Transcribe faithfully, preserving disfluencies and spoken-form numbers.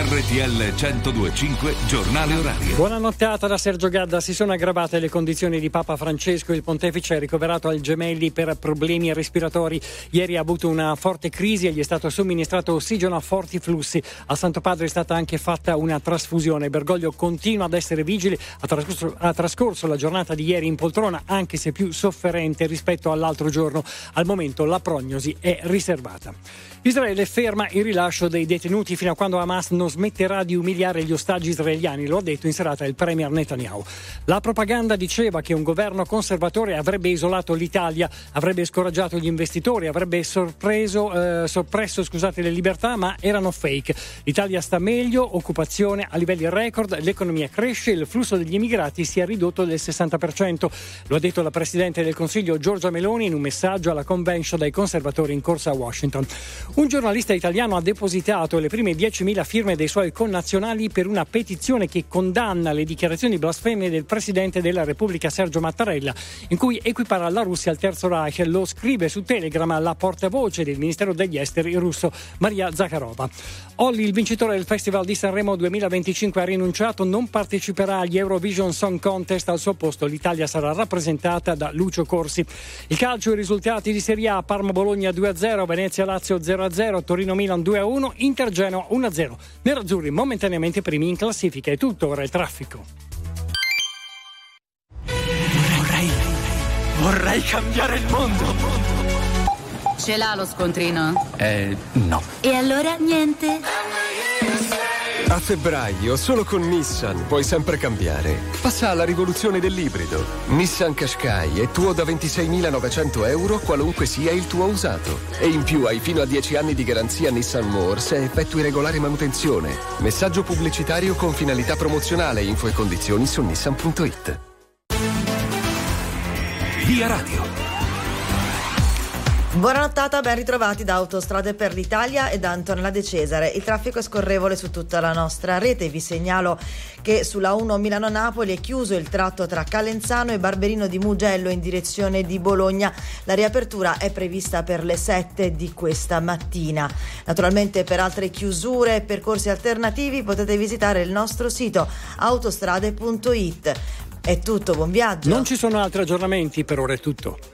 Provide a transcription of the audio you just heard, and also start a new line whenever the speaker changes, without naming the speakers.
R T L centodue e cinque Giornale Orario.
Buona nottata da Sergio Gadda. Si sono aggravate le condizioni di Papa Francesco. Il pontefice è ricoverato al Gemelli per problemi respiratori. Ieri ha avuto una forte crisi e gli è stato somministrato ossigeno a forti flussi. Al Santo Padre è stata anche fatta una trasfusione. Bergoglio continua ad essere vigile. Ha trascorso, ha trascorso la giornata di ieri in poltrona, anche se più sofferente rispetto all'altro giorno. Al momento la prognosi è riservata. Israele ferma il rilascio dei detenuti fino a quando Hamas non smetterà di umiliare gli ostaggi israeliani, lo ha detto in serata il premier Netanyahu. La propaganda diceva che un governo conservatore avrebbe isolato l'Italia, avrebbe scoraggiato gli investitori, avrebbe sorpreso, eh, soppresso scusate, le libertà, ma erano fake. L'Italia sta meglio, occupazione a livelli record, l'economia cresce, il flusso degli immigrati si è ridotto del sessanta per cento. Lo ha detto la Presidente del Consiglio Giorgia Meloni in un messaggio alla convention dei conservatori in corsa a Washington. Un giornalista italiano ha depositato le prime diecimila firme dei suoi connazionali per una petizione che condanna le dichiarazioni blasfeme del Presidente della Repubblica Sergio Mattarella, in cui equipara la Russia al Terzo Reich. Lo scrive su Telegram la portavoce del Ministero degli Esteri russo, Maria Zakharova. Olli, il vincitore del Festival di Sanremo duemilaventicinque, ha rinunciato, non parteciperà agli Eurovision Song Contest. Al suo posto l'Italia sarà rappresentata da Lucio Corsi. Il calcio, i risultati di Serie A: Parma-Bologna due a zero, Venezia-Lazio zero a zero, Torino-Milan due a uno, Inter-Genoa uno a zero. Nerazzurri momentaneamente primi in classifica. È tutto, ora il traffico.
Vorrei, vorrei cambiare il mondo.
Ce l'ha lo scontrino?
Eh, no.
E allora niente?
A febbraio, solo con Nissan, puoi sempre cambiare. Passa alla rivoluzione dell'ibrido. Nissan Qashqai è tuo da ventiseimilanovecento euro, qualunque sia il tuo usato. E in più hai fino a dieci anni di garanzia Nissan More se effettui regolare manutenzione. Messaggio pubblicitario con finalità promozionale. Info e condizioni su nissan punto it.
Via Radio.
Buona nottata, ben ritrovati da Autostrade per l'Italia e da Antonella De Cesare. Il traffico è scorrevole su tutta la nostra rete. Vi segnalo che sulla uno Milano-Napoli è chiuso il tratto tra Calenzano e Barberino di Mugello in direzione di Bologna. La riapertura è prevista per le sette di questa mattina. Naturalmente per altre chiusure e percorsi alternativi potete visitare il nostro sito autostrade punto it. È tutto, buon viaggio.
Non ci sono altri aggiornamenti, per ora è tutto.